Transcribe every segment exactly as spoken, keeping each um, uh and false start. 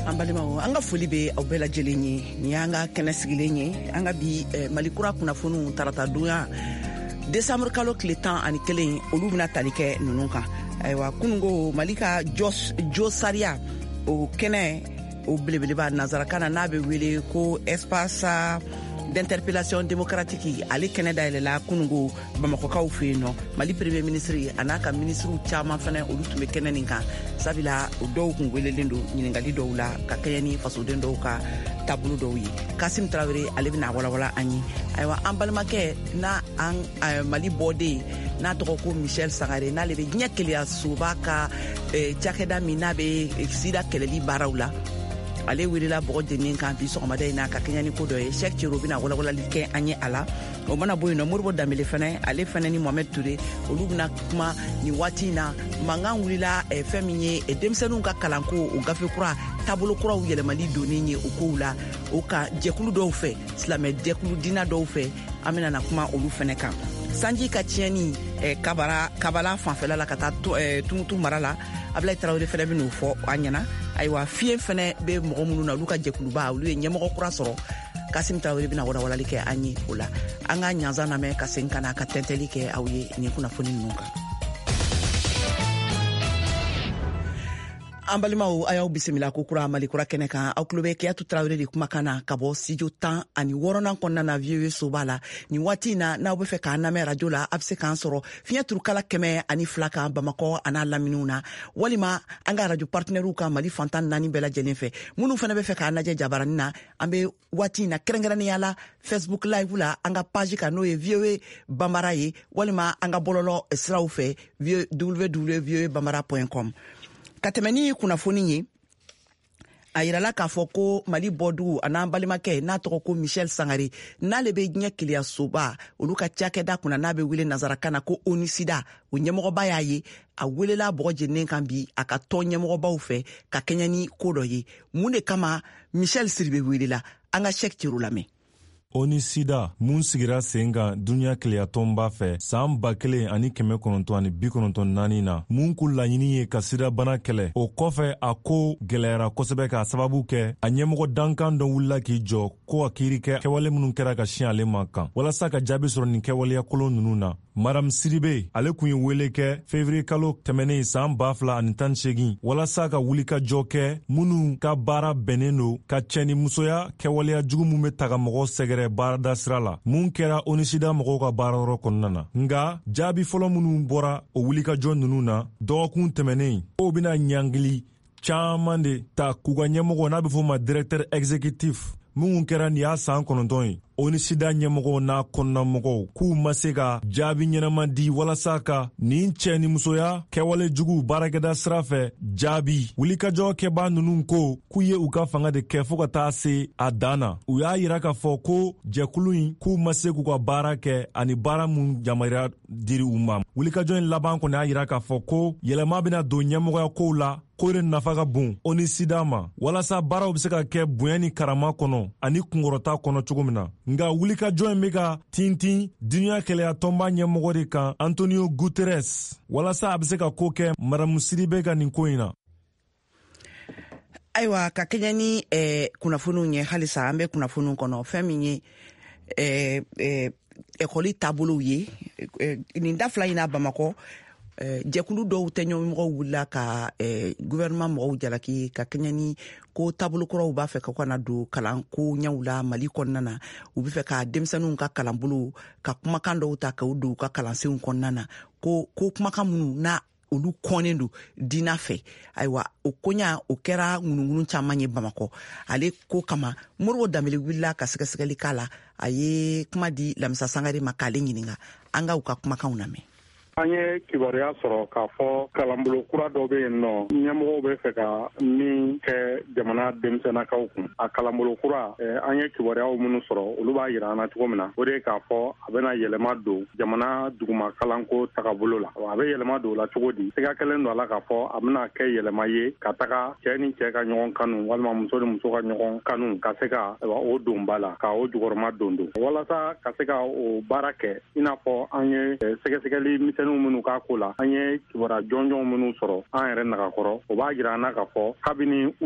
Ambalimawo anga foli be aw bɛɛ lajɛlen ye ni anga kɛnɛ sigilen ye anga bi eh, malikura kunnafoniw tarata donya décembre kalo tile tan ani kelen olu bɛna tali kɛ ninnu kan ayiwa kunungo mali ka jo sariya o kɛnɛ o belebeleba nazarakan na n'a bɛ wele ko espace d'interpellation démocratique ale kɛnɛ dayɛlɛla kunungo bamakɔkaw fɛ yen nɔ mali premier ministre a n'a ka ministrew caman fana olu tun bɛ kɛnɛ nin kan sabula o dɔw kun welelen don ɲiningali dɔw la ka kɛɲɛ ni fasoden dɔw ka taabolo dɔw ye kasim tarawele ale bɛna walawala an ye ayiwa an balimakɛ n'a an mali bɔden n'a tɔgɔ ko michel sangare n'ale bɛ diɲɛ keleya soba ka cakɛda min n'a bɛ sida kɛlɛli baaraw la ale welela bɔgɔ jɛnen kan bi sɔgɔmada in na ka kɛɲɛ ni ko dɔ ye Cheikh Thierno bɛna walawalali kɛ an ye a la o mana bɔ yen nɔ Moribo Danbele fana ale fana ni Mohamed Touré olu bɛna kuma ni waati in na mankan wulila fɛn min ye denmisɛnninw ka kalanko o gafe kura taabolo kuraw yɛlɛmali donnen ye o kow la o ka jɛkulu dɔw fɛ silamɛ jɛkulu diina dɔw fɛ an bɛna na kuma olu fana kan sanji ka tiɲɛni kabara kabala fanfɛla la ka taa Tumutu mara la Ablaye Tarawele fana bɛ n'o fɔ an ɲɛna ayiwa fiɲɛ fana bɛ mɔgɔ minnu na olu ka jɛkuluba olu ye ɲɛmɔgɔ kura sɔrɔ Kasim Tarawele bɛna walawalali kɛ an ye o la an ka ɲanzan lamɛn ka segin ka na ka tɛntɛli kɛ aw ye nin kunnafoni ninnu kan. An balimaw a y'aw bisimila ko kura malikura kɛnɛ kan aw tulo bɛ Keyatu Tarawele de kumakan na ka bɔ studio tan ani wɔɔrɔnan kɔnɔna na V O A soba la nin waati in na n'aw bɛ fɛ k'an lamɛn radio la a bɛ se k'an sɔrɔ fiɲɛ turukala kɛmɛ ani fila kan Bamakɔ a n'a laminiw na walima an ka radio partenaires ka Mali fantan naani bɛɛ lajɛlen fɛ minnu fana bɛ fɛ k'an lajɛ jabaranin na an bɛ waati in na kɛrɛnkɛrɛnnenya la Facebook live la an ka page kan n'o ye V O A Bambara ye walima an ka bɔlɔlɔ siraw fɛ w w w point v o a bambara point com. Ka tɛmɛ ni kunnafoni ye a yirala k'a fɔ ko mali bɔdugu a n'an balimakɛ n'a tɔgɔ ko michel sangare n'ale bɛ diɲɛ keleya soba olu ka cakɛda kunna n'a bɛ wele nazarakan na ko onisida o ɲɛmɔgɔba y'a ye a welela bɔgɔ jɛnen kan bi a ka tɔn ɲɛmɔgɔbaw fɛ ka kɛɲɛ ni ko dɔ ye mun de kama michel siribe welela an ka Cheikh Thierno lamɛn. Onisida mun sigira sen kan dunuya keleyatɔnba fɛ san ba kelen ani kɛmɛ kɔnɔntɔn ani bi kɔnɔntɔn naani na mun k'u laɲini ye ka sida bana kɛlɛ o kɔfɛ a ko gwɛlɛyara kosɛbɛ k'a sababu kɛ a ɲɛmɔgɔ dankan dɔ wulila k'i jɔ ko a kiiri kɛ kɛwale minnu kɛra ka siɲɛ ale ma kan walasa ka jaabi sɔrɔ nin kɛwaleya kolon ninnu na madame siribe ale kun ye wele kɛ février kalo tɛmɛnen san ba fila ani tan segin walasa ka wulikajɔ kɛ minnu ka baara bɛnnen don ka cɛni musoya kɛwaleya jugu min bɛ taga mɔgɔ sɛgɛrɛ baarada sira la mun kɛra onisida mɔgɔw ka baarayɔrɔ kɔnɔna na nga jaabi fɔlɔ minnu bɔra o wulikajɔ ninnu na dɔgɔkun tɛmɛnen o bɛna ɲangili caman de ta k'u ka ɲɛmɔgɔ n'a bɛ fɔ ma directeur exécutif minnu kɛra nin y'a san kɔnɔntɔn ye onisida ɲɛmɔgɔw n'a kɔnɔnamɔgɔw k'u ma se ka jaabi ɲɛnama di walasa ka nin cɛ ni musoya kɛwale jugu baarakɛda sira fɛ jaabi wulikajɔ kɛbaa ninnu ko k'u ye u ka fanga de kɛ fɔɔ ka taa se a dan na u y'a yira k'a fɔ ko jɛkulu in k'u ma se k'u ka baara kɛ ani baara mun yamaruya diri u ma wulikajɔ in laban kɔni y'a yira k'a fɔ ko yɛlɛma bɛna don ɲɛmɔgɔya kow la ko de nafa ka bon onisida ma walasa baaraw bɛ se ka kɛ bonya ni karama kɔnɔ ani kunkɔrɔta kɔnɔ cogo min na nga wulikajɔ in bɛ ka tintin dunuya kɛlɛyatɔnba ɲɛmɔgɔ de kan Antonio Guterres walasa a bɛ se ka ko kɛ madamu siribe ka nin ko in na. Ayiwa ka kɛɲɛ ni eh, kunnafoniw ye halisa an bɛ kunnafoniw kɔnɔ fɛn min ye eh, eh, ekɔli taabolow ye eh, nin da fila in na Bamakɔ eh, jɛkulu dɔw tɛɲɔgɔnmɔgɔw wulila ka eh, gouvernement mɔgɔw jalaki ka kɛɲɛ ni ko taabolo kuraw b'a fɛ ka kana don kalanko ɲɛw la Mali kɔnɔna na u bɛ fɛ ka denmisɛnninw ka kalanbolo ka kumakan dɔw ta k'o don u ka kalansenw kɔnɔna na ko ko kumakan minnu na olu kɔnnen don diina fɛ ayiwa o koɲa o kɛra ŋunuŋunu caman ye Bamakɔ ale ko kama Moribo Danbele wulila ka sɛgɛsɛgɛli k'a la a ye kuma di Lamisa Sangare ma k'ale ɲininka an ka u ka kumakanw lamɛn. An ye kibaruya sɔrɔ k'a fɔ kalanbolo kura dɔ bɛ yen nɔ ɲɛmɔgɔw bɛ fɛ ka min kɛ jamana denmisɛnnakaw kun a kalanbolo kura an ye kibaruyaw minnu sɔrɔ olu b'a yira an na cogo min na o de ye k'a fɔ a bɛna yɛlɛma don jamana duguma kalanko tagabolo la a bɛ yɛlɛma don o la cogo di siga kɛlen don a la k'a fɔ a bɛna kɛ yɛlɛma ye ka taga cɛ ni cɛ ka ɲɔgɔn kanu walima muso ni muso ka ɲɔgɔn kanu ka se ka o don ba la ka o jukɔrɔma don don walasa ka se ka o baara kɛ i n'a fɔ an ye sɛgɛsɛgɛli misɛnninw minnu k'a ko la an ye kibaruya jɔnjɔn minnu sɔrɔ an yɛrɛ nagakɔrɔ o b'a jira an na k'a fɔ kabini utu kalo la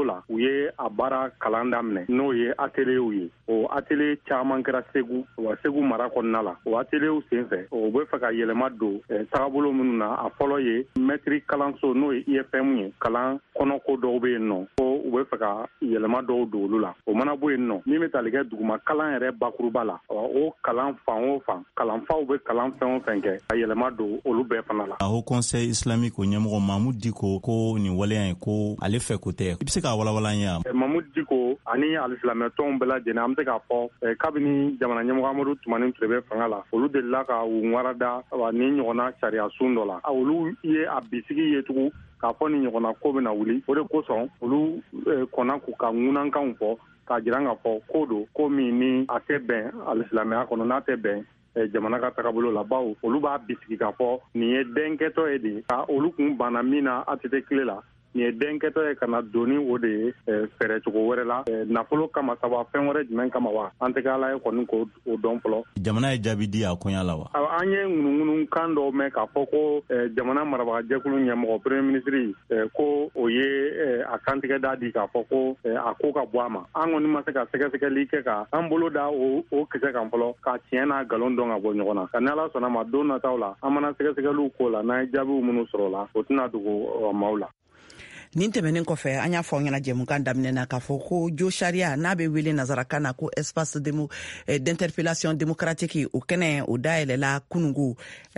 la u ye a baara kalan daminɛ n'o ye atelier ye o atelier caman kɛra Segu wa Segu mara kɔnɔna la o atelier senfɛ o bɛ fɛ ka yɛlɛma don tagabolo minnu na a fɔlɔ ye maître kalanso n'o ye I F M ye kalan kɔnɔko dɔw bɛ yen nɔ ko u bɛ fɛ ka yɛlɛma dɔw don olu la o mana bɔ yen nɔ min bɛ tali kɛ duguma kalan yɛrɛ bakuruba la o kalan fan o fan kalanfaw bɛ kalan fɛn o fɛn kɛ a yɛlɛma don olu bɛɛ fana la. Haut Conseil islamique o ɲɛmɔgɔ Mahmud Diko ko nin waleya ye ko ale fɛ ko tɛ i bɛ se k'a walawala n ye. Mahmud Diko ani alisilamɛtɔnw bɛɛ lajɛlen an bɛ se k'a fɔ kabini jamana ɲɛmɔgɔ Amadu Tumani Ture bɛ fanga la olu delila ka u ŋwarada ni ɲɔgɔnna sariya sun dɔ la olu ye a bisigi ye tugun k'a fɔ ni ɲɔgɔnna ko bɛna wuli o de kosɔn olu kɔnna k'u ka ŋunankanw fɔ k'a jira k'a fɔ ko don ko min ni a tɛ bɛn alisilamɛya kɔnɔ n'a tɛ bɛn jamana ka tagabolo la bawo olu b'a bisigi k'a fɔ nin ye denkɛtɔ ye de ka olu kun banna min na A T T tile la nin ye denkɛtɔ ye ka na doni o de ye fɛɛrɛ cogo wɛrɛ la nafolo kama saba fɛn wɛrɛ jumɛn kama wa an tɛ ala ye kɔni k'o dɔn fɔlɔ. Jamana ye jaabi di a koɲa la wa. An ye ŋunuŋunu kan dɔw mɛn k'a fɔ ko jamana marabagajɛkulu ɲɛmɔgɔ premier ministre ko o ye a kantigɛ da di k'a fɔ ko a ko ka bɔ a ma an kɔni ma se ka sɛgɛsɛgɛli kɛ ka an bolo da o kisɛ kan fɔlɔ ka tiɲɛ n'a nkalon dɔn ka bɔ ɲɔgɔn na ka ni Ala sɔnna ma don nataw la an mana sɛgɛsɛgɛliw k'o la n'an ye jaabiw minnu sɔrɔ la o tɛna dogo maaw la. Nin tɛmɛnen kɔfɛ an y'a fɔ an ɲɛna jɛmukan daminɛ na k'a fɔ ko jo sariya n'a bɛ wele nazarakan na ko espace d'interpellation démocratique o kɛnɛ o dayɛlɛla kunungo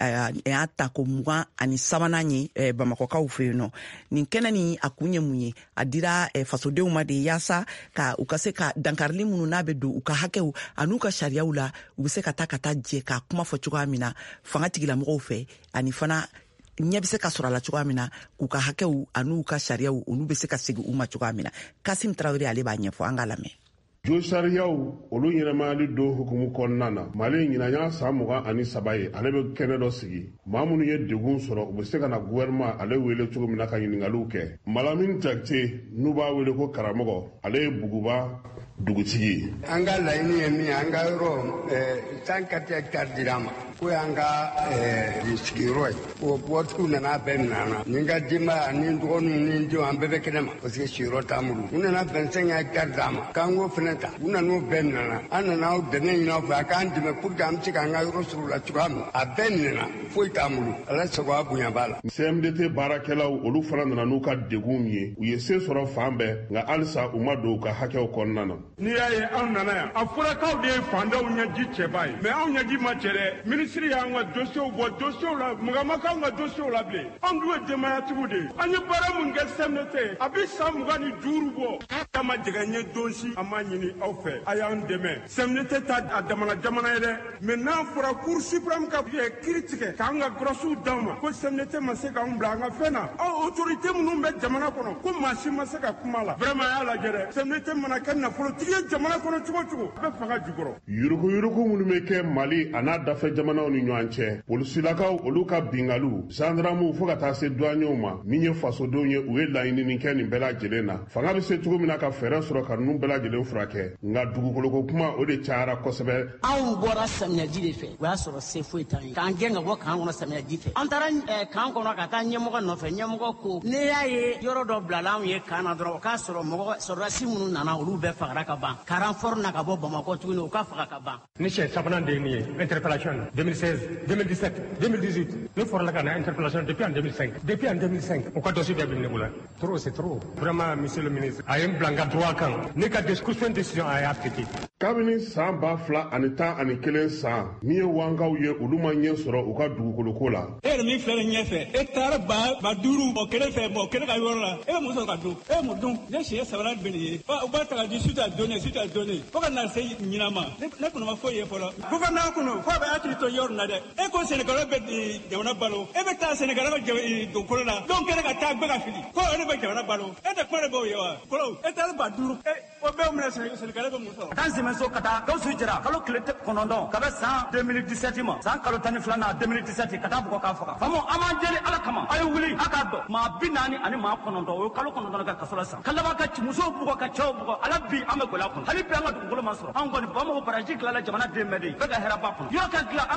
y'a ta ko mugan ani sabanan ye bamakɔkaw fɛ yen nɔ nin kɛnɛ ni a kun ye mun ye a dira fasodenw ma de yaasa ka u ka se ka dankarili minnu n'a bɛ don u ka hakɛw an'u ka sariyaw la u bɛ se ka taa ka taa jɛ ka kuma fɔ cogoya min na fanga tigilamɔgɔw fɛ ani fana ɲɛ bɛ se ka sɔrɔ a la cogoya min na k'u ka hakɛw an'u ka sariyaw olu bɛ se ka segin u ma cogoya min na Kasim Tarawele ale b'a ɲɛfɔ an ka lamɛn. Jo sariyaw olu ɲɛnɛmayali do hukumu kɔnɔna na Mali ɲinanya san mugan ani saba ye ale bɛ kɛnɛ dɔ sigi maa minnu ye degun sɔrɔ u bɛ se ka na gouvernement ale wele cogo min na ka ɲininkaliw kɛ Malamin Jakite n'u b'a wele ko karamɔgɔ ale ye Buguba dugutigi. An ka laɲini ye min ye an ka yɔrɔ cent quatre hectares dira ma ko y'an ka sigiyɔrɔ ye o bɔtigiw nana bɛɛ minɛ ni n ka denbaya ni n dɔgɔninw ni n denw an bɛɛ bɛ kɛnɛ ma parce que sigiyɔrɔ t'an bolo u nana vingt-cinq hectares d'a ma k'an k'o fɛnɛ ta u nana o bɛɛ minɛ an nana aw dɛmɛ ɲini aw fɛ a k'an dɛmɛ pour que an bɛ se k'an ka yɔrɔ sɔrɔ o la cogoya min a bɛɛ minɛna foyi t'an bolo ala sago a bonya b'a la. C M D T baarakɛlaw olu fana nana n'u ka degun ye u ye se sɔrɔ fan bɛɛ nka halisa u ma don u ka hakɛw kɔnɔna na. N'i y'a ye anw nana yan a fɔra k'aw de ye fantanw ɲɛji cɛba ye mais anw ɲɛji ma cɛ dɛ minisiri y'an ka dossiers bɔ dossiers la mɔgɔ ma k'anw ka dossiers la bilen anw dun ye denbayatigiw de ye an ye baara mun kɛ C M D T a bɛ san mugan ni duuru bɔ an ma jɛgɛ ɲɛ donsi an m'a ɲini aw fɛ a y'an dɛmɛ C M D T ta a damana jamana ye dɛ mais n'a fɔra cour suprême ka kiiri tigɛ k'an ka grâce d'anw ma ko C M D T ma se k'anw bila an ka fɛn na aw autorité minnu bɛ jamana kɔnɔ ko maa si ma se ka kuma la vraiment a y'a lajɛ dɛ C M D T mana kɛ nafolotigi ye jamana kɔnɔ cogo cogo a bɛ fanga jukɔrɔ. yurugu yurugu minnu bɛ kɛ Mali a n'a dafɛ jamanaw ni ɲɔgɔn cɛ polisilakaw olu ka bingaliw gendarmew fo ka taa se douaniers ma min ye fasodenw ye u ye laɲini kɛ nin bɛɛ lajɛlen na fanga bɛ se cogo min na ka fɛɛrɛ sɔrɔ ka ninnu bɛɛ lajɛlen furakɛ nka dugukoloko kuma o de cayara kosɛbɛ. anw bɔra samiyaji de fɛ o y'a sɔrɔ se foyi t'an ye k'an gɛn ka bɔ kan kɔnɔ samiyaji fɛ an taara kan kɔnɔ ka taa ɲɛmɔgɔ nɔfɛ ɲɛmɔgɔ ko ne y'a ye yɔrɔ dɔ bilala anw ye kan na dɔrɔn o k'a sɔrɔ mɔgɔ sɔrɔdasi minnu nana olu bɛɛ fagara ka ban ka renfort na ka bɔ Bamakɔ tuguni o ka faga ka ban. ni siɲɛ sabanan de ye nin ye interpellation deux mille seize deux mille dix-sept deux mille dix-huit ne fɔrɔla ka na interpellation depuis en deux mille cinq depuis en deux mille cinq o ka dossier bɛɛ bɛ ne bolo trop c'est trop vraiment monsieur le ministre a ye n bila n ka droit kan ne ka discussion décision a y'a appliqué. kabini san ba fila ani tan ani kelen san min ye wankaw ye olu ma ɲɛ sɔrɔ u ka dugukoloko la. e yɛrɛ min filɛ nin ɲɛfɛ e taara ba ba duuru mɔgɔ kelen fɛ mɔgɔ kelen ka yɔrɔ la e bɛ mun sɔrɔ ka dun e bɛ mun dun ne siɲɛ sabanan bɛ nin ye u b'a ta ka di suite à donner suite à donner fo ka na se ɲinan ma ne kɔni ma foyi ye fɔlɔ gouvernement kɔnɔ fo a bɛ hakili to yɔrɔ na dɛ e ko Sénégalais bɛ jamana balo e bɛ taa Sénégalais bɛ dugukolo la donc kɛlɛ ka taa bɛɛ ka fili ko e bɛ jamana balo e tɛ kuma de b'o ye wa kɔrɔ e taara ba duuru o bɛɛ minɛ Sénégalais bɛ mun sɔrɔ. kan sɛmɛso ka taa Gawusu Jara kalo tile kɔnɔntɔn ka bɛ san deux mille dix-sept ma san kalo tan ni filanan deux mille dix-sept ka taa bugɔ k'a faga famu an b'an deli ala kama a ye wuli a k'a dɔn maa bi naani ani maa kɔnɔntɔn o ye kalo kɔnɔntɔn ka kaso la san ka laban ka musow bugɔ ka cɛw bugɔ ala bi an bɛ gɛlɛya kɔnɔ hali bi an ka dugukolo ma sɔrɔ an kɔni Bamakɔ baraji tilala jamana den bɛɛ de ye bɛɛ ka hɛrɛ b'a kɔnɔ yɔrɔ ka dilan an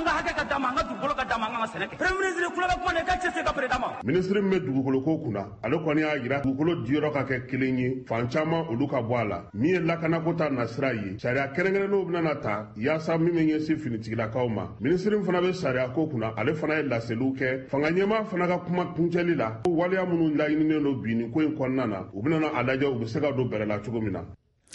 ka hakɛ ka d'a ma an ka dugukolo ka d'a ma an ka sɛnɛ kɛ premier ministre kulo bɛ kuma na i ka cɛsiri ka pere d'a ma ministre min bɛ dugukolo ko kunna ale kɔni y'a jira dugukolo diyɔrɔ ka kɛ kelen ye fan caman olu ka bɔ a la min ye lakanako ta nasira ye sariya kɛrɛnkɛrɛnnenw bɛna ta yaasa min bɛ ɲɛsin finitigilakaw ma ministre fana bɛ sariya ko kunna ale fana ye laseliw kɛ fanga ɲɛmaa fana ka kuma kuncɛli la ko waleya minnu laɲininen don bi nin ko in kɔnɔna na u bɛna a lajɛ u bɛ se ka don bɛrɛ la cogo min na.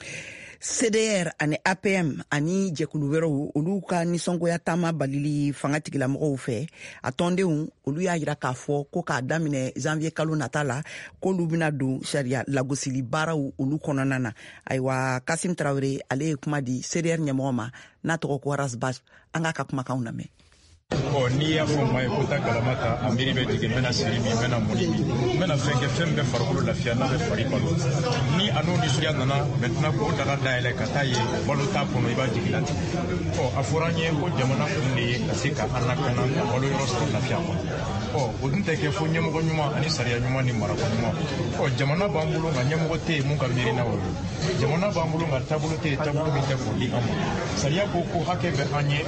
C D R ani A P M ani jɛkulu wɛrɛw olu ka nisɔngoya taama balili fanga tigilamɔgɔw fɛ a tɔndenw olu y'a jira k'a fɔ ko k'a daminɛ janvier kalo nata la k'olu bɛna don sariya lagosili baaraw olu kɔnɔna na ayiwa Kasim Tarawele ale ye kuma di C D R ɲɛmɔgɔ ma n'a tɔgɔ ko Rasbach an k'a ka kumakanw lamɛn. Ɔ n'i y'a fɔ maa ye ko taa galama ta a miiri bɛ jigin n bɛna siri min n bɛna mɔni min n bɛna fɛn kɛ fɛn bɛ farikolo lafiya n'a bɛ fari balo ni a n'o nisɔndiya nana maintenant k'o daga dayɛlɛ ka taa ye balo t'a kɔnɔ i b'a jigin latigɛ ɔ a fɔra an ye ko jamana kun de ye ka se ka an lakana ka balo yɔrɔ sɔrɔ lafiya kɔnɔ ɔ o dun tɛ kɛ fo ɲɛmɔgɔ ɲuman ani sariya ɲuman ni marako ɲuman ɔ jamana b'an bolo nka ɲɛmɔgɔ tɛ yen mun ka miirina o ye jamana b'an bolo nka taabolo tɛ yen taabolo min tɛ k'o di an ma sariya ko ko hakɛ bɛ an ye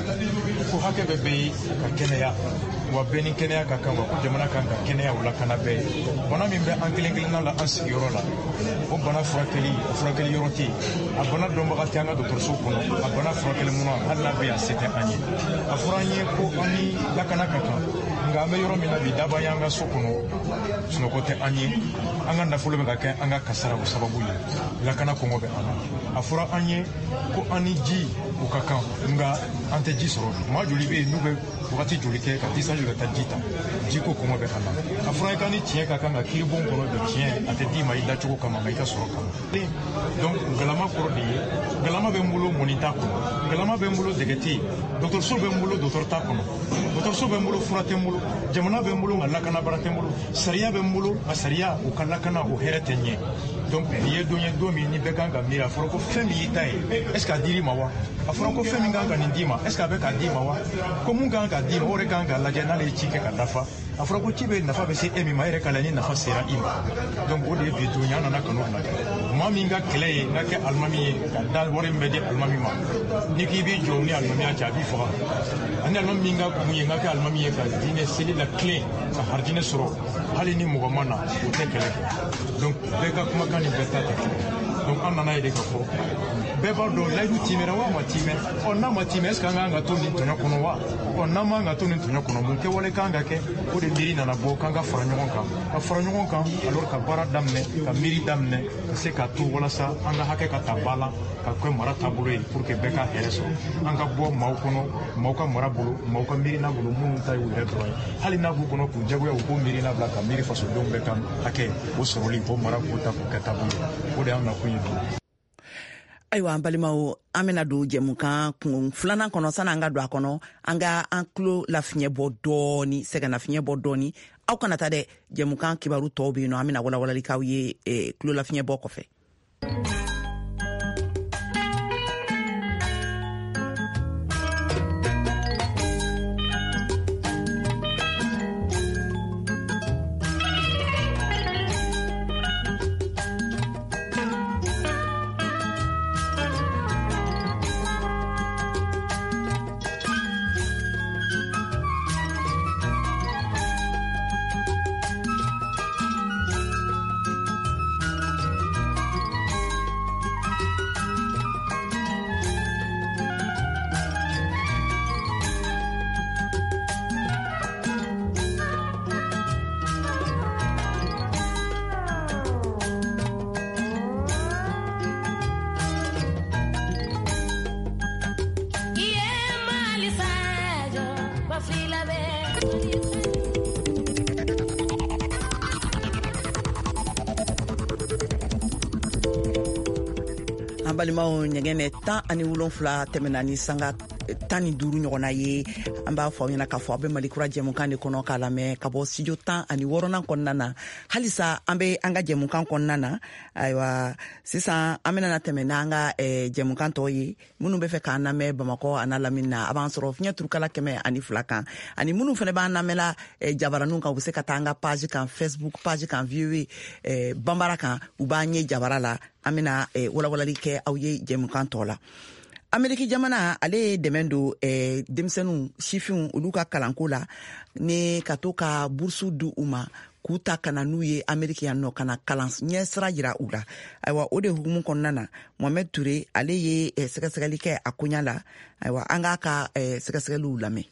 ko hakɛ bɛ bɛ ye ka kɛnɛya wa bɛɛ ni kɛnɛya ka kan wa ko jamana kan ka kɛnɛya o lakana bɛɛ ye bana min bɛ an kelen kelenna la an sigiyɔrɔ la o bana furakɛli o furakɛli yɔrɔ tɛ yen a bana dɔnbaga tɛ an ka dɔgɔtɔrɔso kɔnɔ a bana furakɛli mun na hali n'a bɛ yan se tɛ an ye a fɔra an ye ko an ni lakana ka kan nka an bɛ yɔrɔ min na bi daba y'an ka so kɔnɔ sunɔgɔ tɛ an ye an ka nafolo bɛ ka kɛ an ka kasara o sababu ye lakana kɔngɔ bɛ an na a fɔra an ye ko an ni ji o ka kan nka an tɛ ji sɔrɔ maa joli bɛ yen n'u bɛ wagati joli kɛ ka disanju ka taa ji ta ji ko kɔngɔ bɛ an na a fɔra i ka ni tiɲɛ ka kan ka kiribon kɔnɔ don tiɲɛ a tɛ d'i ma i dacogo kama nka i ka sɔrɔ kama donc galama kɔrɔ de ye galama bɛ n bolo mɔni t'a kɔnɔ galama bɛ n bolo dɛgɛ tɛ yen dɔgɔtɔrɔso bɛ n bolo dɔgɔtɔrɔ t'a kɔnɔ dɔgɔtɔrɔso bɛ n bolo fura tɛ n bolo jamana bɛ n bolo nka lakana baara tɛ n bolo sariya bɛ n bolo nka sariya o ka lakana o hɛrɛ tɛ ɲɛ donc nin ye don ye don min ni bɛɛ kan ka miiri a fɔra ko fɛn min y'i ta ye est ce que a dir'i ma wa a fɔra ko fɛn min kan ka nin d'i ma est ce que a bɛ k'a d'i ma wa ko mun kan ka d'i ma o de kan ka lajɛ n'ale ye ci kɛ ka dafa a fɔra ko ci bɛ nafa bɛ se e min ma e yɛrɛ ka la ni nafa sera i ma donc o de ye bi don ye an nana kanu lajɛ maa min ka kɛlɛ ye n ka kɛ alimami ye ka da wari min bɛ di alimami ma ni k'i b'i jɔ ni alimamiya cɛ a b'i faga ani alimami min ka kun ye n ka kɛ alimami ye ka diinɛ seli la tilen ka harijinɛ sɔrɔ hali ni mɔgɔ ma na o tɛ kɛlɛ kɛ donc bɛɛ ka kumakan ni bɛɛ ta tɛ kelen donc an nana ye de ka fɔ bɛɛ b'a dɔn layidu timɛra wa a ma timɛ ɔ n'a ma timɛ est ce que an kan ka to nin tɔɲɔ kɔnɔ wa ɔ n'an man ka to nin tɔɲɔ kɔnɔ mun kɛwale kan ka kɛ o de miiri nana bɔ k'an ka fara ɲɔgɔn kan ka fara ɲɔgɔn kan alors ka baara daminɛ ka miiri daminɛ ka se k'a to walasa an ka hakɛ ka ta ba la ka kɛ mara taabolo ye pour que bɛɛ ka hɛrɛ sɔrɔ an ka bɔ maaw kɔnɔ maaw ka mara bolo maaw ka miirina bolo minnu ta ye u yɛrɛ dɔrɔn ye hali n'a b'u kɔnɔ k'u jagoya u k'o miirina bila ka miiri fasodenw bɛɛ ka hakɛ o sɔrɔli o mara k'o ta k'o kɛ taabolo ye o de y'an nakun ye bi. Ayiwa an balimaw an bɛna don jɛmukan kun filanan kɔnɔ sani an ka don a kɔnɔ an ka an tulo lafiɲɛ bɔ dɔɔni sɛgɛnnafiɲɛ bɔ dɔɔni aw kana taa dɛ jɛmukan kibaru tɔw bɛ yen nɔ an bɛna walawalali k'aw ye eh, tulo lafiɲɛ bɔ kɔfɛ. an balimaw ɲɛgɛnɛ tan ani wolonfila tɛmɛna ni sanga tan ni duuru ɲɔgɔnna ye an b'a fɔ aw ɲɛna k'a fɔ a bɛ Malikura jɛmukan de kɔnɔ k'a lamɛn ka bɔ studio tan ani wɔɔrɔnan kɔnɔna na halisa an bɛ an ka jɛmukan kɔnɔna na ayiwa sisan an bɛna tɛmɛ n'an ka eh, jɛmukan tɔw ye minnu bɛ fɛ k'an lamɛn Bamakɔ a n'a lamini na a b'an sɔrɔ fiɲɛ turukala kɛmɛ ani fila kan ani minnu fana b'an lamɛnla eh, jabaraninw kan u bɛ se ka taa an ka page kan Facebook page kan V O A eh, Banbara kan u b'an ye jabara la an bɛna eh, walawalali kɛ aw ye jɛmukan tɔw la Ameriki jamana ale dɛmɛ don eh, denmisɛnninw sifinw olu ka kalanko la ni ka to ka bursu di u ma k'u ta kana n'u ye Ameriki yan nɔ kana kalan ɲɛ sira jira u la. Ayiwa o de hukumu kɔnɔna na Mohamed Ture ale ye eh, sɛgɛsɛgɛli kɛ a koɲa la. Ayiwa an k'a ka eh, sɛgɛsɛgɛliw lamɛn.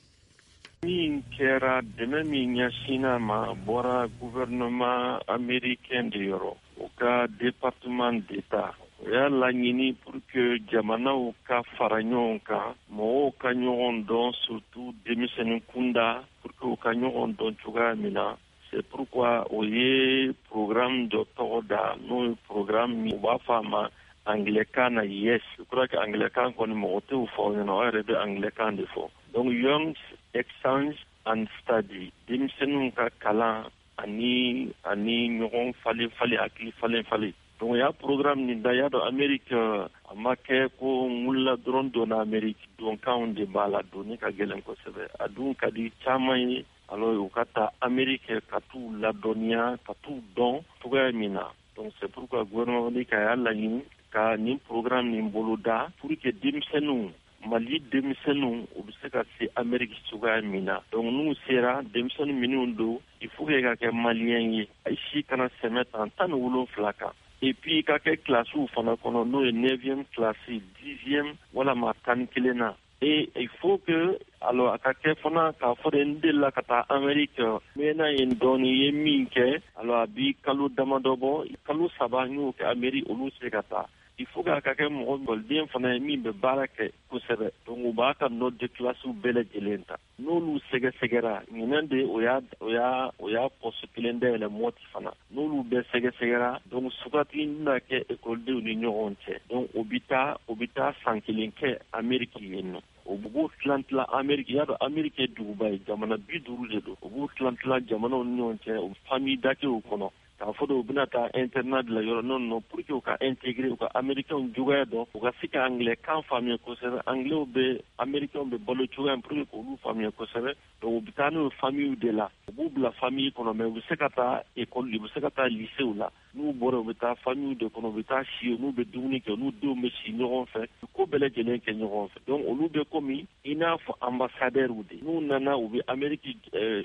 Min kɛra dɛmɛ min ɲɛsinna ma bɔra gouvernement américain de yɔrɔ o ka département d'état o y'a laɲini pour que jamanaw ka fara ɲɔgɔn kan mɔgɔw ka ɲɔgɔn dɔn surtout denmisɛnnin kunda pour que u ka ɲɔgɔn dɔn cogoya min na. C'est pourquoi o ye programme dɔ tɔgɔ da n'o ye programme min u b'a fɔ a ma anglais-kan na yes. Je crois que anglais-kan kɔni mɔgɔ tɛ o fɔ ɲɛna o yɛrɛ bɛ anglais-kan de fɔ. Donc Young Exchange and Study denmisɛnninw ka kalan ani ani ɲɔgɔn falen falen hakili falen falen. Donc y'a programme nin da y'a dɔn Amérique a ma kɛ ko n wulila dɔrɔn donna Amérique donkanw de b'a la donni ka gɛlɛn kosɛbɛ a dun ka di caman ye alors u ka taa Amérique ka t'u ladɔnniya ka t'u dɔn cogoya min na. Donc c'est pourquoi gouvernement ka y'a laɲini ka nin programme nin bolo da pour que denmisɛnninw Mali denmisɛnninw u bɛ se ka se Amérique cogoya min na. Donc n'u sera denmisɛnnin minnu don il faut que ka kɛ maliyɛn ye a si kana sɛmɛ tan tan ni wolonfila kan. Et puis ka kɛ kilasiw fana kɔnɔ n'o ye neuvième classe dixième walama tan ni kelen na. Et il faut que alors a ka kɛ fana k'a fɔ de n delila ka taa Amérique mɛnna yen dɔɔni ye min kɛ alors a bi kalo damadɔ bɔ kalo saba n y'o kɛ Amérique olu se ka taa. Il faut k'a ka kɛ mɔgɔ ekɔliden fana ye min bɛ baara kɛ kosɛbɛ. Donc u b'a ka note de classe bɛɛ lajɛlen ta. N'olu sɛgɛsɛgɛra ɲinan de o y'a o y'a o y'a poste kelen dayɛlɛ mɔti fana. N'olu bɛɛ sɛgɛsɛgɛra donc sugati bɛna kɛ ekɔlidenw ni ɲɔgɔn cɛ. Donc o bɛ taa o bɛ taa san kelen kɛ Amérique yen nɔ. O b'o tilan tilan Amérique y'a dɔn Amérique ye duguba ye jamana bi duuru de don. O b'o tilan tilan jamanaw ni ɲɔgɔn cɛ o famille dakew kɔnɔ. K'a fɔ de u bɛna taa internat de la yɔrɔ non non pour que u ka intégrer u ka américains cogoya dɔn u ka se ka anglais-kan faamuya kosɛbɛ anglais bɛ américains bɛ balo cogoya pour que k'olu faamuya kosɛbɛ donc u bɛ taa n'o ye famille de la u b'u bila famille kɔnɔ mais u bɛ se ka taa école u bɛ se ka taa lycée la n'u bɔra u bɛ taa famille de kɔnɔ u bɛ taa si n'u bɛ dumuni kɛ n'u denw bɛ si ɲɔgɔn fɛ ko bɛɛ lajɛlen kɛ ɲɔgɔn fɛ donc olu bɛ komi i n'a fɔ ambassadeur de n'u nana u bɛ Amérique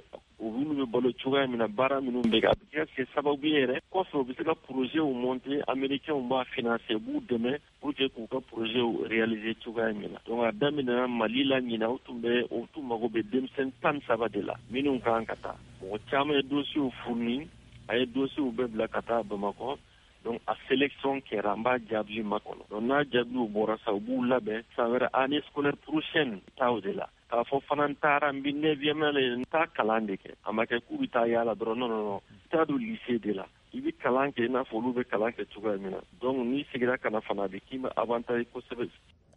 u b'u bɛ balo cogoya min na baara minnu bɛ kɛ a bɛ kɛ sababu ye yɛrɛ kɔfɛ u bɛ se ka projet monter américains b'a financer u b'u dɛmɛ pour que k'u ka projet réaliser cogoya min na donc a daminɛna Mali la ɲina u tun bɛ u tun mago bɛ denmisɛnnin tan ni saba de la minnu kan ka taa mɔgɔ caman ye dossiers fourni a ye dossiers bɛɛ bila ka taa Bamakɔ donc a sélection kɛra n b'a jaabi makɔnɔ donc n'a jaabiw bɔra sa u b'u labɛn san wɛrɛ année scolaire prochaine taa o de la k'a fɔ fana n taara n bi neuvième la n taa kalan de kɛ a ma kɛ k'u bɛ taa yaala dɔrɔn non non non i t'a don lycée de la i bɛ kalan kɛ i n'a fɔ olu bɛ kalan kɛ cogoya min na donc n'i seginna ka na fana a bɛ k'i ma avantage kosɛbɛ.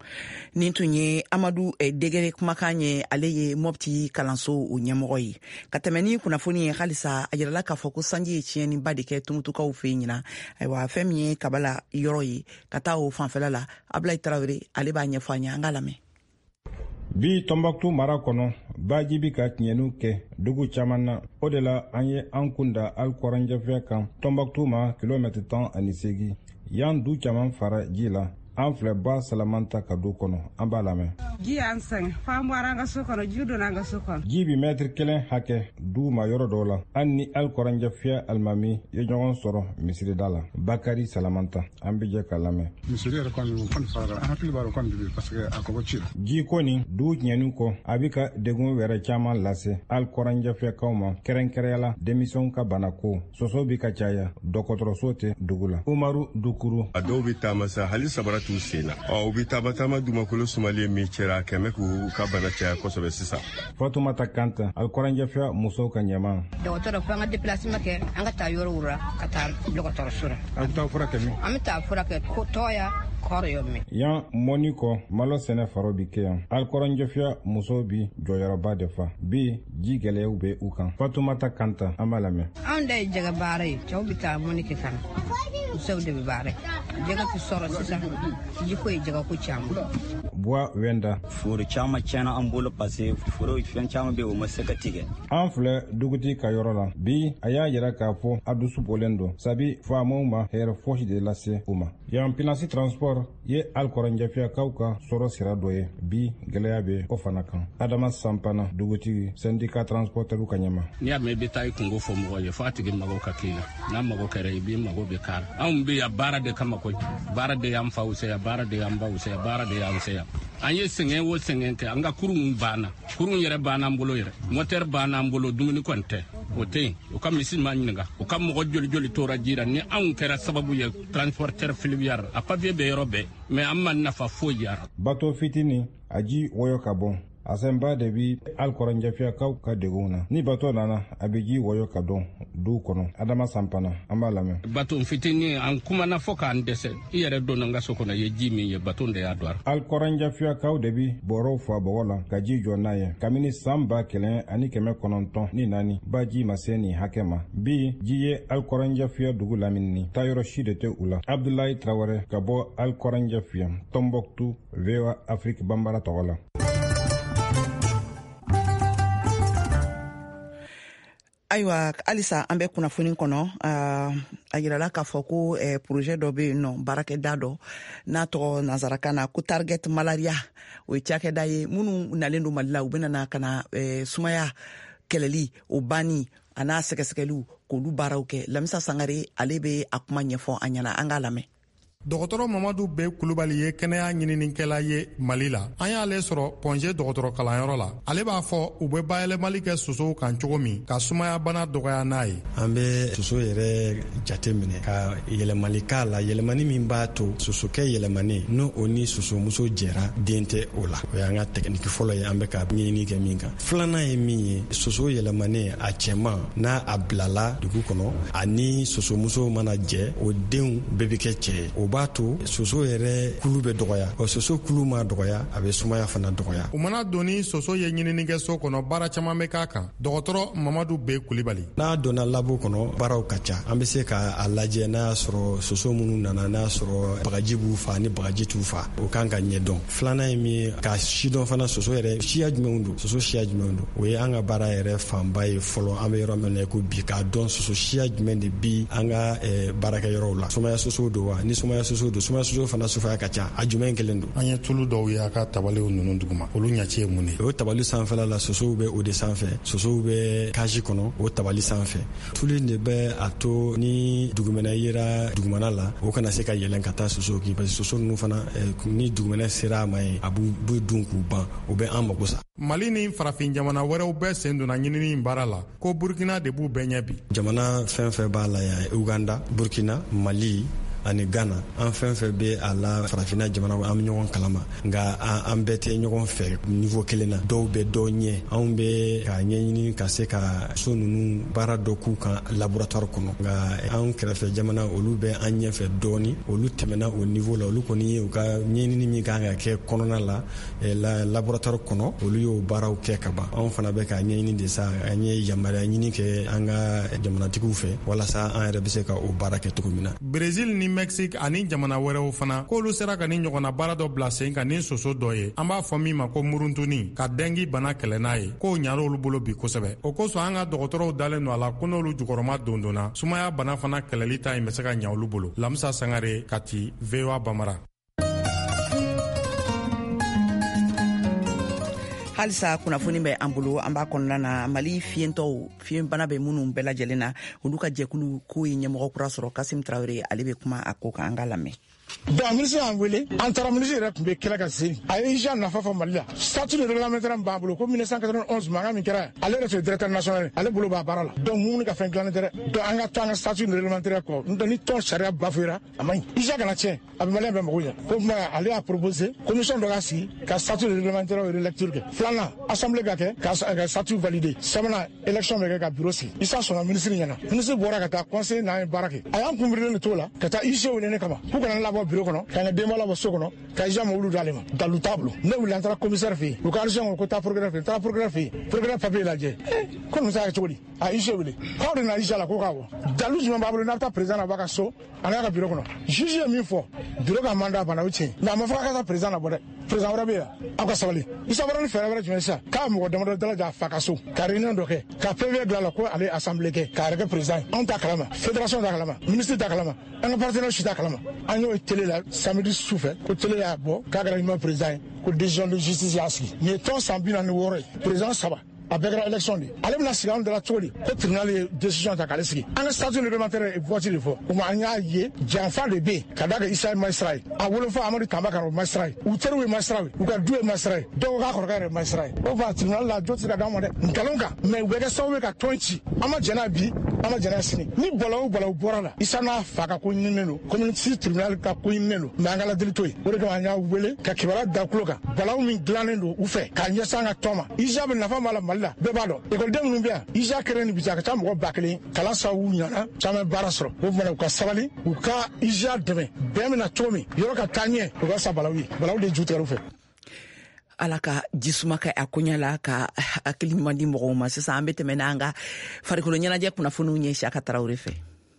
Nin tun ye Amadu eh, Degere kumakan ye ale ye Mopti kalanso o ɲɛmɔgɔ ye ka tɛmɛ ni kunnafoni ye halisa a yirala k'a fɔ ko sanji ye tiɲɛniba de kɛ tumutukaw fɛ ɲina ayiwa fɛn min ye kabala yɔrɔ ye ka taa o fanfɛla la Ablaye Tarawele ale b'a ɲɛfɔ an ye an ka lamɛn. Bi Tombouctou mara kɔnɔ baji bi ka tiɲɛniw kɛ dugu caman na o de la an ye an kunda alkɔrɔnjɛfɛ kan Tombouctou ma kilomètre tan ani seegin yan du caman fara ji la an filɛ ba Salamanta ka du kɔnɔ an b'a lamɛn. Ji y'an sɛgɛn f'an bɔra an ka so kɔnɔ ji donna an ka so kɔnɔ. Ji bi mètre kelen hakɛ du ma yɔrɔ dɔw la an ni alkɔrɔnjɛfɛ alimami ye ɲɔgɔn sɔrɔ misirida la Bakari Salamanta an bɛ jɛ ka lamɛn. Misiri yɛrɛ kɔni kɔni fara an hakili b'a dɔn kɔni bi parce que a kɔgɔ ci la. Ji ko nin du tiɲɛni kɔ a bɛ ka degun wɛrɛ caman lase alkɔrɔnjɛfɛkaw ma kɛrɛnkɛrɛnyala denmisɛnw ka banako soso bi ka caya dɔgɔtɔrɔso tɛ dugu la. Umaru Dukuru. A dɔw bɛ taama sa hali sabara t'u sen na ɔ u bɛ taaba taama dumakolo sumalen min cɛra kɛmɛ k'u ka bana caya kosɛbɛ sisan. Fatumata Kanta alkɔrɔnjɛfɛ musow ka ɲɛma. Dɔgɔtɔrɔ fo an ka déplacement kɛ an ka taa yɔrɔ wura ka taa dɔgɔtɔrɔso la. A bɛ taa furakɛ min? An bɛ taa furakɛ ko tɔɔya kɔrɔ min. Yan mɔni kɔ malo sɛnɛ faro bi kɛ yan alkɔrɔnjɛfɛ musow bi jɔyɔrɔba de fa bi ji gɛlɛyaw bɛ u kan. Fatumata Kanta an b'a lamɛn. Anw da ye jɛgɛ baara ye cɛw bɛ taa mɔni kɛ kana musow de bɛ baara jɛgɛ tɛ sɔrɔ sisan ji ko ye jɛgɛ ko caman. Buwa Wenda. Foro caman tiɲɛna an bolo parce que foro fɛn caman bɛ yen o ma se ka tigɛ. An filɛ dugutigi ka yɔrɔ la bi a y'a yira k'a fɔ a dusu bɔlen don sabi faamaw ma hɛrɛ fosi de lase u ma yan pilasi transport accord ye alkɔrɔnjɛfiyakaw ka sɔrɔ sira dɔ ye bi gwɛlɛya bɛ o fana kan. Adama Sampana dugutigi syndicat transportɛriw ka ɲɛma. N'i y'a mɛn i bɛ taa i kungo fɔ mɔgɔ ye fo a tigi mago ka k'i la n'a mago kɛra i b'i mago bɛ k'a la. Anw bɛ yan baara de kama koyi, baara de y'an faw se yan, baara de y'an baw se yan, baara de y'an se yan. An ye sɛgɛn o sɛgɛn kɛ an ka kurun banna kurun yɛrɛ banna an bolo yɛrɛ moteur banna an bolo dumuni kɔni tɛ o tɛ yen o ka misi ma ɲininka o ka mɔgɔ joli joli tora ji la ni anw kɛra sababu ye transporteur fluvial a papier bɛ yɔrɔ bɛɛ mais an ma nafa foyi yara. Bato fitini a ji wɔyɔ ka bɔ a sɛnba de bi alkɔrɔnjɛfiyakaw ka degun na ni bato nana a bɛ ji wɔyɔ ka dɔn duw kɔnɔ. Adama Sampana an b'a lamɛn. Bato fitini an kumana fɔ k'an dɛsɛ i yɛrɛ donna n ka so kɔnɔ ye ji min ye bato de y'a don. Alkɔrɔnjɛfiyakaw de bi bɔrɔw fa bɔgɔ la ka ji jɔ n'a ye kabini san ba kɛmɛ ani kɛmɛ kɔnɔntɔn ni naani ba ji ma se nin hakɛ ma. Bi ji ye alkɔrɔnjɛfiya dugu lamini taayɔrɔ si de tɛ u la. Abdulayi Traoré ka bɔ alkɔrɔnjɛfiya Tombouctou V O A Afrique Bambara tɔgɔ la. Ayiwa halisa an bɛ kunnafoni kɔnɔ a yirala k'a fɔ ko projet dɔ bɛ yen nɔ baarakɛda dɔ n'a tɔgɔ nanzarakan na ko target malaria o ye cakɛda ye minnu nalen don Mali la u bɛ na ka na sumaya kɛlɛli o banni a n'a sɛgɛsɛgɛliw k'olu baaraw kɛ. Lamisa Sangare ale bɛ a kuma ɲɛfɔ an ɲɛna an k'a lamɛn. Dɔgɔtɔrɔ Mamadu Bɛ Kulubali ye kɛnɛya ɲininikɛla ye Mali la. An y'ale sɔrɔ Pɔnze dɔgɔtɔrɔ kalanyɔrɔ la. Ale b'a fɔ u bɛ bayɛlɛmali kɛ sosow kan cogo min ka sumaya bana dɔgɔya n'a ye. An bɛ soso yɛrɛ jate minɛ ka yɛlɛmali k'a la yɛlɛmani min b'a to sosokɛ yɛlɛmani n'o o ni sosomuso jɛra den tɛ o la. O y'an ka tɛkiniki fɔlɔ ye an bɛ ka ɲinini kɛ min kan. Filanan ye min ye soso yɛlɛmani a cɛman n'a a bilala dugu kɔnɔ ani sosomuso mana jɛ o denw bɛɛ bɛ kɛ cɛ ye. O b'a to soso yɛrɛ kulu bɛ dɔgɔya o soso kulu ma dɔgɔya a bɛ sumaya fana dɔgɔya. U mana don ni soso ye ɲininikɛ so kɔnɔ baara caman bɛ k'a kan. Dɔgɔtɔrɔ Mamadu Bɛ Kulubali. N'a donna labo kɔnɔ baaraw ka ca an bɛ se k'a lajɛ n'a y'a sɔrɔ soso minnu nana n'a y'a sɔrɔ bagaji b'u fa ni bagaji t'u fa o kan ka ɲɛ dɔn. Filanan ye min ka sidɔn fana soso yɛrɛ siya jumɛnw don soso siya jumɛnw don o ye an ka baara yɛrɛ fanba ye fɔlɔ an bɛ yɔrɔ min na ko bi k'a dɔn soso siya jumɛn de bi an ka baarakɛyɔrɔw la. Sumaya soso don wa ni sumaya soso don sumaya soso fana sufaya ka ca a jumɛn kelen don. An ye tulu dɔw ye a ka tabaliw ninnu duguma olu ɲɛci ye mun ye. O tabali sanfɛla la sosow bɛ o de sanfɛ sosow bɛ kaji kɔnɔ o tabali sanfɛ tulu de bɛ a to ni dugumɛnɛ yera dugumana la o kana se ka yɛlɛn ka taa sosow kin parce que soso ninnu fana ni dugumɛnɛ sera a ma ye a b'u dun k'u ban o bɛ an mago sa. Mali ni farafin jamana wɛrɛw bɛɛ sen donna ɲinini baara la ko Burkina de b'u bɛɛ ɲɛ bi. Jamana fɛn fɛn b'a la yan Uganda Burkina Mali ani Ghana an fɛn fɛn bɛ a la farafina jamana an bɛ ɲɔgɔn kalama nka an bɛɛ tɛ ɲɔgɔn fɛ niveau kelen na dɔw bɛ dɔw ɲɛ anw bɛ ka ɲɛɲini ka se ka so ninnu baara dɔ k'u kan laboratoire kɔnɔ nka an kɛrɛfɛ jamana olu bɛ an ɲɛfɛ dɔɔni olu tɛmɛna o niveau la olu kɔni ye u ka ɲɛɲini min kan ka kɛ kɔnɔna la laboratoire kɔnɔ olu y'o baaraw kɛ ka ban anw fana bɛ ka ɲɛɲini de sa an ye yamaruya ɲini kɛ an ka jamanatigiw fɛ walasa an yɛrɛ bɛ se ka o baara kɛ cogo min na. Brésil ni Mexique ani jamana wɛrɛw fana k'olu sera ka ni ɲɔgɔnna baara dɔ bila sen kan ni soso dɔ ye an b'a fɔ min ma ko muruntuni ka dengi bana kɛlɛ n'a ye k'o ɲar'olu olu bolo bi kosɛbɛ o kosɔn an ka dɔgɔtɔrɔw dalen don a la ko n'olu jukɔrɔma dondonna sumaya bana fana kɛlɛli ta in bɛ se ka ɲa olu bolo. Lamisa Sangare Kati V O A Bamara. halisa kunnafoni bɛ an bolo an b'a kɔnɔna na Mali fiyentɔw fiɲɛbana bɛ minnu bɛɛ lajɛlen na olu ka jɛkulu k'o ye ɲɛmɔgɔ kura sɔrɔ Kasim Traoré ale bɛ kuma a ko kan an ka lamɛn. Bon ministre y'an wele an taara ministre yɛrɛ tun bɛ kɛlɛ ka se a ye Ija nafa fɔ Mali la statut de réglementaire b'a bolo ko mille neuf cent quatre-vingt-onze mankan min kɛra ale yɛrɛ tun directeur national ale bolo b'a baara la donc mun ka fɛn dilannen tɛ dɛ donc an ka taa an ka statut de réglementaire kɔ n'o tɛ ni tɔn sariya bafouera a man ɲi Ija kana tiɲɛ a bɛ maliyɛn bɛɛ mago ɲɛ ko kuma ale y'a proposé commission dɔ ka sigi ka statut de réglementaire yɛrɛ lecture kɛ filanan assemblée ka kɛ ka statut validé sabanan élection bɛ kɛ ka bureau sigi Isa sɔnna ministre ɲɛna ministre bɔra ka taa conseil n'an ye baara kɛ a y'an kunbirilen de t'o la ka taa I G wele ne kama k'u kana labɔ bureau kɔnɔ ka n ka denbaya labɔ so kɔnɔ ka Ija ma wulu d'ale ma dalu t'a bolo ne wuli an taara commissaire fɛ yen u ka adjoint ko taa procureur fɛ yen n taara procureur fɛ yen procureur papier lajɛ ko nin bɛ se ka kɛ cogo di a I G wele k'aw de na Ija la ko k'a bɔ dalu jumɛn b'a bolo n'a bɛ taa président na b'a ka so a n'a ka bureau kɔnɔ juge ye min fɔ bureau ka mandat banna o tiɲɛ mais a ma fɔ k'a ka taa président na bɔ dɛ président wɛrɛ bɛ yan aw ka sabali Isa Barre ni fɛɛrɛ wɛrɛ jumɛn sisan k'a mɔgɔ damadɔ dalaja a fa ka so ka réunion dɔ kɛ ka P V dilan la ko ale assemblée kɛ k'a yɛrɛ kɛ président anw t'a kalama fédération t'a kalama ministre t'a kalama an ka partenaire si t'a kalama an y'o télé la samedi sufɛ ko télé y'a bɔ k'a kɛra ɲuman président ye ko décision de justice y'a sigi nin ye tɔn san bi naani ni wɔɔrɔ ye président saba a bɛɛ kɛra élection de ale bɛna sigi anw dala cogo di ko tribunal ye décision ta k'ale sigi an ka statut réglementaire voici de fɔ o ma an y'a ye janfa de bɛ yen ka da kɛ Isa ye magistrat ye a wolofa Amadu Tanba Kara o magistrat ye u teriw ye magistrat ye u ka du ye magistrat ye dɔw k'a kɔrɔkɛ yɛrɛ ye magistrat ye o fa tribunal la jo tɛ se ka d'anw ma dɛ nkalon kan mais u bɛ kɛ sababu ye ka tɔn ci an ma jɛn n'a bi an ma jɛn n'a sini ni bɔlɔ o bɔlɔ bɔra la Isa n'a fa ka ko ɲininen don communauté tribunal ka ko ɲininen don mais an ka ladili to yen o de kama an y'a wele ka kibaruya da tulo kan balawu min dilannen don u fɛ k'a ɲɛsin an ka tɔn ma Isa bɛ nafa b'a la Mali la bɛɛ b'a dɔn école minnu bɛ yan Isa kɛrɛ ni bi a ka ca mɔgɔ ba kelen kalan sababu ɲana caman baara sɔrɔ o tuma u ka sabali u ka Isa dɛmɛ bɛn bɛna cogo min yɔrɔ ka taa ɲɛ u ka sa balawu ye balawu de ju tigɛr'u fɛ ala ka jisuma kɛ a koɲa la ka hakili ɲuman di mɔgɔw ma sisan an bɛ tɛmɛ n'an ka farikolo ɲɛnajɛ kunnafoniw ɲɛ Siyaka Tarawele fɛ.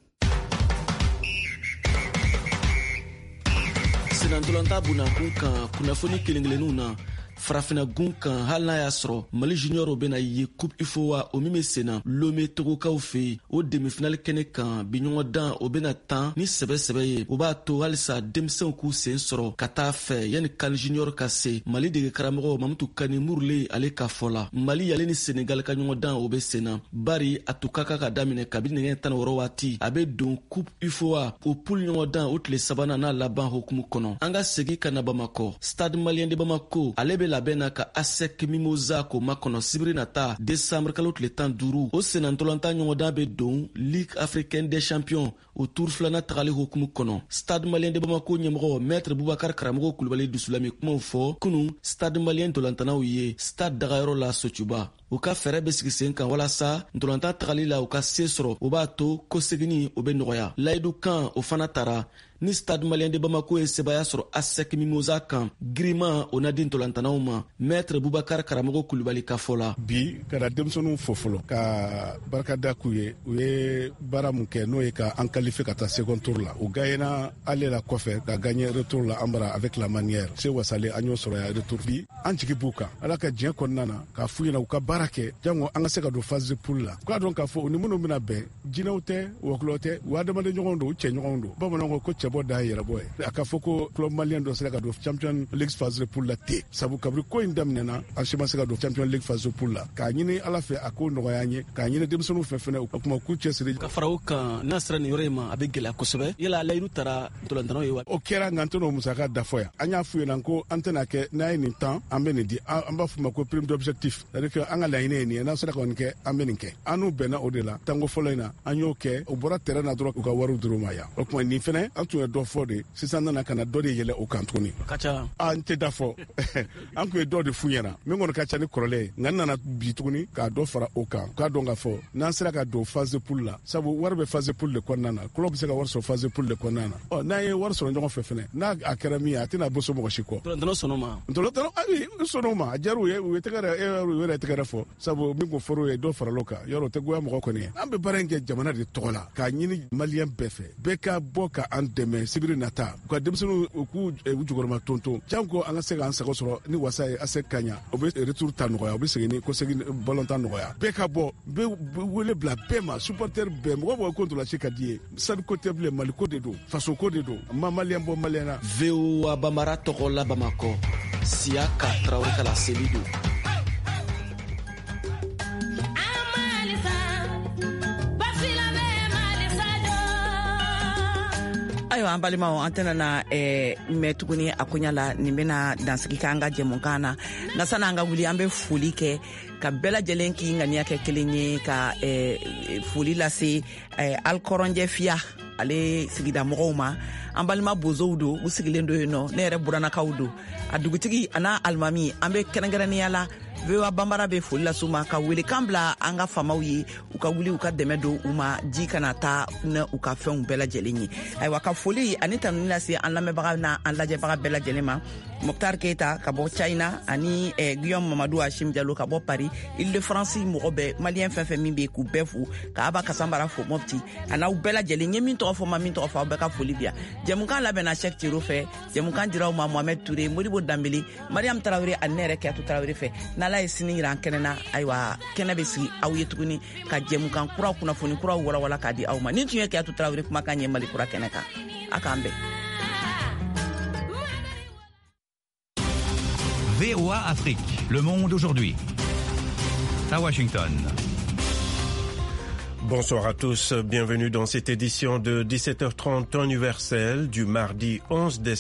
Senantolanta bunakun kan kunnafoni kelen-kelenninw na farafina gun kan hali n'a y'a sɔrɔ Mali junior bɛna ye coupe I F O A o min bɛ senna Lomé Togokaw fɛ o demi-finale kɛnɛ kan biɲɔgɔn dan o bɛna tan ni sɛbɛ-sɛbɛ ye o b'a to halisa denmisɛnw k'u sen sɔrɔ ka taa fɛ yanni CAN junior ka se Mali dege karamɔgɔ Mamutu Kani Murule ale ka fɔ la Mali ale ni Senegal ka ɲɔgɔn dan o bɛ senna bari a tun ka kan ka daminɛ kabini nɛgɛ tan ni wɔɔrɔ waati a bɛ don coupe I F O A o poule ɲɔgɔn dan o tile sabanan n'a laban hokumu kɔnɔ an ka segin ka na Bamakɔ Stade Malien de Bamako ale bɛ labɛn na ka A S E C Mimosa ko makɔnɔ sibiri nata décembre kalo tile tan duuru o senantolanta ɲɔgɔndan bɛ don Ligue africaine des champions o tour filanan tagali hokumu kɔnɔ Stade Malien de Bamako ɲɛmɔgɔ maître Boubacar Karamɔgɔ Kulibali dusulami kumaw fɔ kunun Stade Malien ntolantanaw ye stade dagayɔrɔ la Sotuba u ka fɛɛrɛ bɛ sigi sen kan walasa ntolanta tagali la u ka se sɔrɔ o b'a to ko segini o bɛ nɔgɔya layidu kan o fana tara ni Stade Malien de Bamako ye sebaya sɔrɔ A S E C Mimosa kan girima o na di ntolantanaw ma maître Boubacar Karamɔgɔ Kulibali ka fɔ la bi ka da denmisɛnninw fo fɔlɔ ka barikada k'u ye u ye baara mun kɛ n'o ye ka an qualifier ka taa second tour la u gagnera ale la kɔfɛ ka gagner retour la an bara avec la manière se wasale an y'o sɔrɔ ya retour bi an jigi b'u kan ala ka diɲɛ kɔnɔna na k'a f'u ɲɛna u ka baara kɛ jango an ka se ka don phase de poule la k'a dɔn k'a fɔ u ni minnu bɛna bɛn jinɛw tɛ wɔkulɔ tɛ u adamaden ɲɔgɔn don u cɛ ɲɔgɔn don bamananw ko cɛ bɔ da yɛrɛ bɔ ye a ka fɔ ko club malien dɔ sera ka don champion league phase de poule la ten sabu kabiri ko in daminɛna an si ma se ka don champion league phase de poule la k'a ɲini ala fɛ a ko nɔgɔya an ye k'a ɲini denmisɛnninw fɛ fɛnɛ o kuma k'u cɛ siri ka fara o kan n'a sera nin yɔrɔ in ma a bɛ gɛlɛya kosɛbɛ yala layidu tara ntolantanaw ye wa o kɛra nka an tɛn'o musaka dafɔ yan an y'a f'u ɲɛna ko an tɛna kɛ n'a ye nin tan an bɛ nin di an b'a f'u ma ko prime d'objectif c'est à dire que an ka laɲini ye nin ye n'a sera ka nin kɛ an bɛ nin kɛ an n'u bɛnna o de la tango fɔlɔ in na an y'o kɛ o bɔra terrain na dɔrɔn u ka wariw dir'u ma yan o kuma nin fɛnɛ an tun ye dɔ fɔ de sisan nana ka na dɔ de yɛlɛ o kan tuguni ka ca an tɛ da fɔ an tun ye dɔ de f'u ɲɛna min kɔni ka ca ni kɔrɔlen ye nka n nana bi tuguni k'a dɔ fara o kan k'a dɔn k'a fɔ n'an sera ka don phase de poule la sabu wari bɛ phase de poule de kɔnɔna na club bɛ se ka wari sɔrɔ phase de poule de kɔnɔna na ɔ n'an ye wari sɔrɔ ɲɔgɔn fɛ fɛnɛ n'a a kɛra min ye a tɛna bɔ so mɔgɔ si kɔ ntolantanaw sɔnn'o ma ntolantanaw ayi u sɔnn'o ma a diyar'u ye u ye tɛgɛrɛ e u yɛrɛ tɛgɛrɛ fɔ sabu min ko fɔr'u ye dɔ faral'o kan yɔrɔ o tɛ goya mɔgɔ kɔni ye an bɛ baara in kɛ jamana de tɔgɔ la k'a ɲini maliyɛn bɛɛ fɛ bɛɛ ka bɔ ka an dɛmɛ sibiri nata u ka denmisɛnninw u k'u u jukɔrɔma tonton janko an ka se k'an sago sɔrɔ ni wasa ye A S E C ka ɲa o bɛ retour ta nɔgɔya o bɛ segin ni ko segin ballon ta nɔgɔya bɛɛ ka bɔ bɛɛ wele bila bɛɛ ma supporter bɛɛ mɔgɔ mɔgɔ ko ntolasi ka di ye sadi ko tɛ bilen Mali ko de don faso ko de don ma maliyɛn bɔ maliyɛn na. V O A Bamara tɔgɔ la Bamakɔ Siyaka Tarawele kala seli don. ayiwa an balimaw an tɛna na eh, mɛ tuguni a koɲa la nin bena dansigi kɛ an ka jɛmukan na nka sani an ka wuli an be foli kɛ ka bɛɛ lajɛlen k'i ŋaniya kɛ kelen ye ka eh, foli lase eh, alikɔrɔnjɛ fiya ale sigida mɔgɔw ma an balima bozow do u sigilen do yen nɔ ne yɛrɛ buranakaw do a dugutigi a n'a alimami an be kɛrɛnkɛrɛnnenya la vewa bambara be foli la suma ka wele kan bila an ka famaw ye u ka wuli u ka dɛmɛ don u ma ji kana taa na u ka fɛnw bɛɛ lajɛlen ye ayiwa ka foli ani tanuni lase an lamɛnbaga na an lajɛbaga bɛɛ lajɛlen ma Mokhtar Keita ka bɔ China ani eh, Guillaume Mamadou Hashim Diallo ka bɔ Paris Île-de-France mɔgɔ bɛɛ malien fɛn fɛn min bɛ k'u bɛɛ fo ka Aba Kasambara fo Mopti an'aw bɛɛ lajɛlen ye min tɔgɔ fɔ ma min tɔgɔ fɔ aw bɛɛ ka foli bi yan jɛmukan labɛnna Cheikh Thiro fɛ jɛmukan dira aw ma Mohamed Touré Modibo Dambele Mariam Traoré ani ne yɛrɛ Kiyatu Traoré fɛ n'Ala ye sini jira an kɛnɛ na ayiwa kɛnɛ bɛ sigi aw ye tuguni ka jɛmukan kuraw kunnafoni kuraw walawala k'a di aw ma ni tun ye Kiyatu Traoré kumakan ye Mali kura kɛnɛ kan a k'an bɛn. V O A Afrique, le monde aujourd'hui. À Washington. Bonsoir à tous, bienvenue dans cette édition de dix-sept heures trente temps universel du mardi onze décembre.